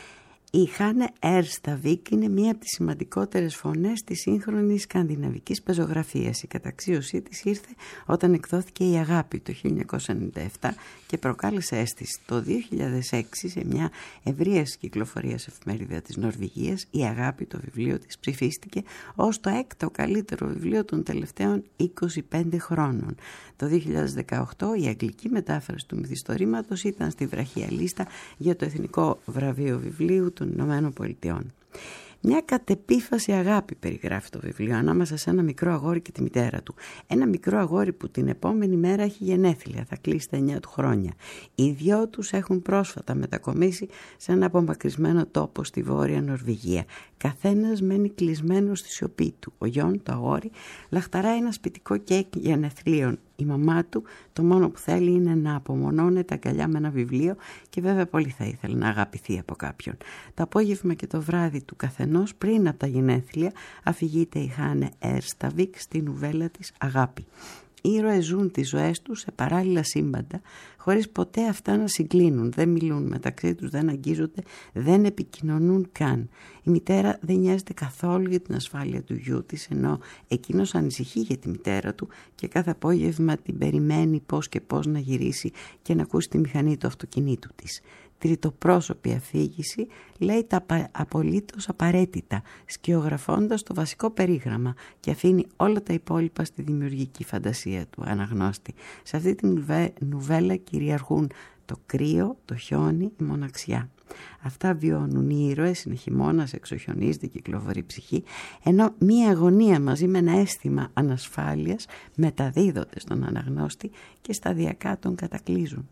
Η Χάνε Έρσταβικ είναι μία από τις σημαντικότερες φωνές της σύγχρονης σκανδιναβικής πεζογραφίας. Η καταξίωσή της ήρθε όταν εκδόθηκε η Αγάπη το 1997 και προκάλεσε αίσθηση. Το 2006 σε μια ευρείας κυκλοφορίας εφημερίδα της Νορβηγίας, η Αγάπη, το βιβλίο της, ψηφίστηκε ως το 6ο καλύτερο βιβλίο των τελευταίων 25 χρόνων. Το 2018 η αγγλική μετάφραση του μυθιστορήματος ήταν στη βραχία λίστα για το Εθνικό Βραβείο Βιβλίου των Ηνωμένων Πολιτειών. Μια κατεπίφαση αγάπη περιγράφει το βιβλίο ανάμεσα σε ένα μικρό αγόρι και τη μητέρα του. Ένα μικρό αγόρι που την επόμενη μέρα έχει γενέθλια, θα κλείσει τα 9 του χρόνια. Οι δυο τους έχουν πρόσφατα μετακομίσει σε ένα απομακρυσμένο τόπο στη Βόρεια Νορβηγία. Καθένας μένει κλεισμένο στη σιωπή του. Ο Γιον, το αγόρι, λαχταράει ένα σπιτικό κέικ γενεθλίων. Η μαμά του το μόνο που θέλει είναι να απομονώνεται αγκαλιά με ένα βιβλίο και βέβαια πολύ θα ήθελε να αγαπηθεί από κάποιον. Το απόγευμα και το βράδυ του καθενός πριν από τα γενέθλια αφηγείται η Χάνε Έρσταβικ στη νουβέλα της Αγάπη. Οι ήρωες ζουν τις ζωές τους σε παράλληλα σύμπαντα, χωρίς ποτέ αυτά να συγκλίνουν, δεν μιλούν μεταξύ τους, δεν αγγίζονται, δεν επικοινωνούν καν. Η μητέρα δεν νοιάζεται καθόλου για την ασφάλεια του γιού της, ενώ εκείνος ανησυχεί για τη μητέρα του και κάθε απόγευμα την περιμένει πώς και πώς να γυρίσει και να ακούσει τη μηχανή του αυτοκινήτου της. Τριτοπρόσωπη αφήγηση λέει τα απολύτως απαραίτητα, σκιογραφώντας το βασικό περίγραμμα και αφήνει όλα τα υπόλοιπα στη δημιουργική φαντασία του αναγνώστη. Σε αυτή την νουβέλα κυριαρχούν Το κρύο, το χιόνι, η μοναξιά. Αυτά βιώνουν οι ήρωες, είναι χειμώνας, εξοχιονίζεται, κυκλοφορεί η ψυχή, ενώ μία αγωνία μαζί με ένα αίσθημα ανασφάλειας μεταδίδονται στον αναγνώστη και σταδιακά τον κατακλείζουν.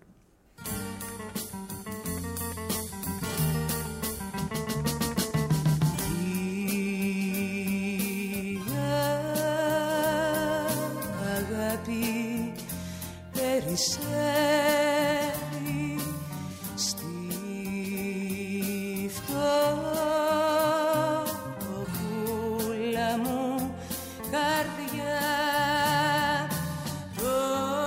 Περισσεύει στη φτωχούλα μου καρδιά, το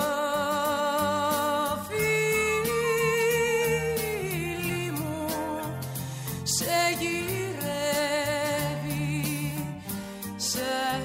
φίλι μου σε γυρεύει σαν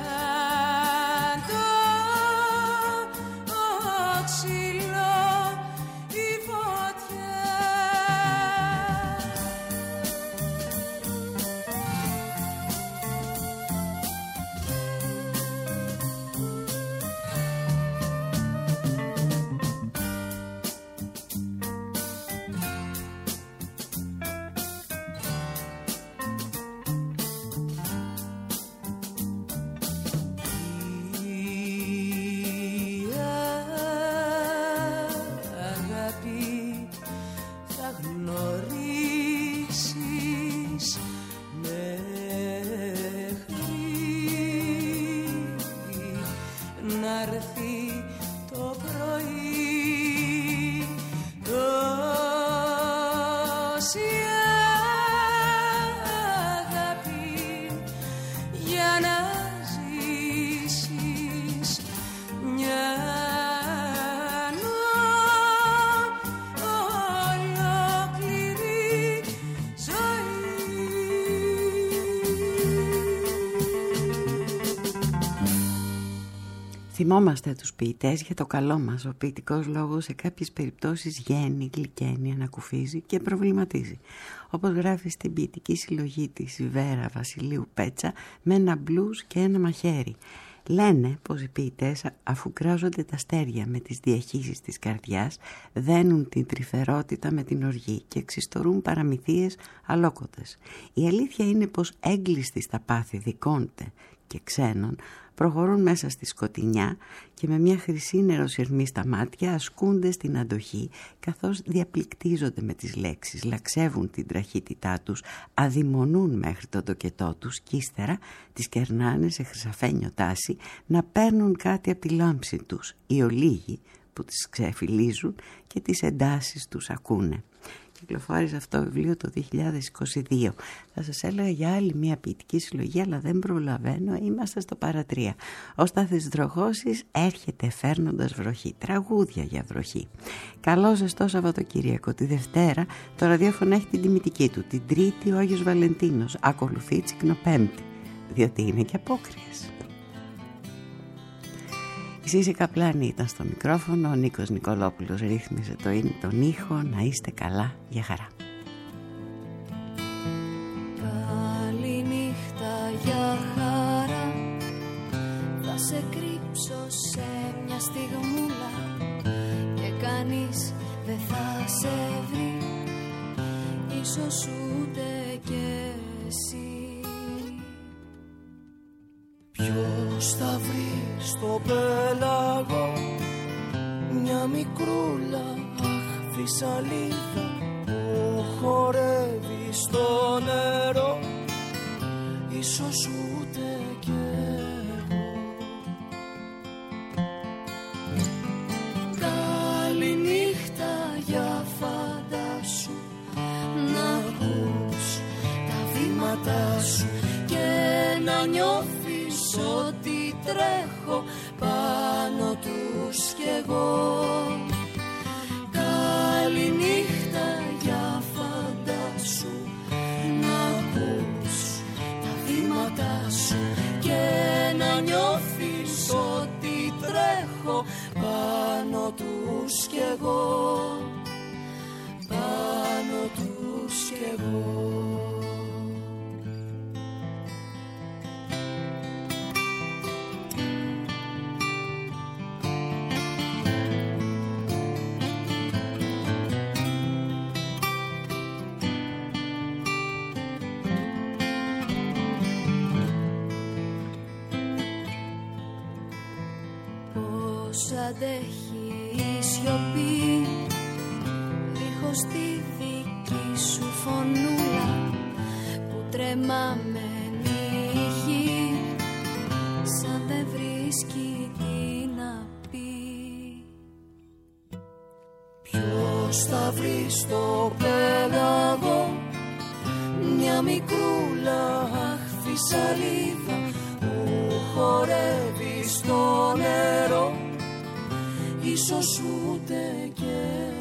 Θυμόμαστε τους ποιητές για το καλό μας. Ο ποιητικός λόγος σε κάποιες περιπτώσεις γέννει, γλυκαίνει, ανακουφίζει και προβληματίζει. Όπως γράφει στην ποιητική συλλογή της η Βέρα Βασιλείου Πέτσα με ένα μπλουζ και ένα μαχαίρι. Λένε πως οι ποιητές, αφού κράζονται τα αστέρια με τις διαχύσεις της καρδιάς, δένουν την τρυφερότητα με την οργή και εξιστορούν παραμυθίες αλόκοτες. Η αλήθεια είναι πως έγκλειστοι στα πάθη δικόνται και ξένων προχωρούν μέσα στη σκοτεινιά και με μια χρυσή νεροσυρμή στα μάτια ασκούνται στην αντοχή, καθώς διαπληκτίζονται με τις λέξεις, λαξεύουν την τραχύτητά τους, αδειμονούν μέχρι το τοκετό τους και ύστερα τις κερνάνε σε χρυσαφένιο τάση να παίρνουν κάτι από τη λάμψη τους, οι ολίγοι που τις ξεφυλίζουν και τις εντάσεις τους ακούνε. Κυκλοφόρησε αυτό το βιβλίο το 2022. Θα σας έλεγα για άλλη μια ποιητική συλλογή, αλλά δεν προλαβαίνω, είμαστε στο παρατρία. Ο Στάθης Δρογώσης έρχεται φέρνοντας βροχή, τραγούδια για βροχή. Καλό ζεστό Σαββατοκύριακο. Τη Δευτέρα το ραδιόφωνο έχει την τιμητική του, την Τρίτη ο Άγιος Βαλεντίνος, ακολουθεί Τσικνοπέμπτη, διότι είναι και απόκριες. Η Σύση Καπλάνη ήταν στο μικρόφωνο, ο Νίκος Νικολόπουλος ρύθμιζε τον ήχο. Να είστε καλά, για χαρά. Καλή νύχτα, για χαρά, θα σε κρύψω σε μια στιγμούλα και κανείς δεν θα σε βρει, ίσως ούτε κι εσύ. Ποιος θα βρει στο πέλαγο μια μικρούλα αχθησαλίδα που χορεύει στο νερό, ίσως ούτε κι εγώ. Καλή νύχτα, για φαντάσου, να ακούς τα βήματά σου και να νιώθεις ότι τρέχω πάνω τους κι εγώ. Καλή νύχτα, για φαντάσου, να ακούς τα βήματά σου και να νιώθεις ότι τρέχω πάνω τους κι εγώ, πάνω τους κι εγώ. Ποιος αντέχει η σιωπή δίχως τη δική σου φωνούλα που τρεμαμένη ηχεί σαν δεν βρίσκει τι να πει. Ποιος θα βρει στο πέλαγο μια μικρούλα αχθή σαλίδα που χορεύει στο νερό, ίσως ούτε και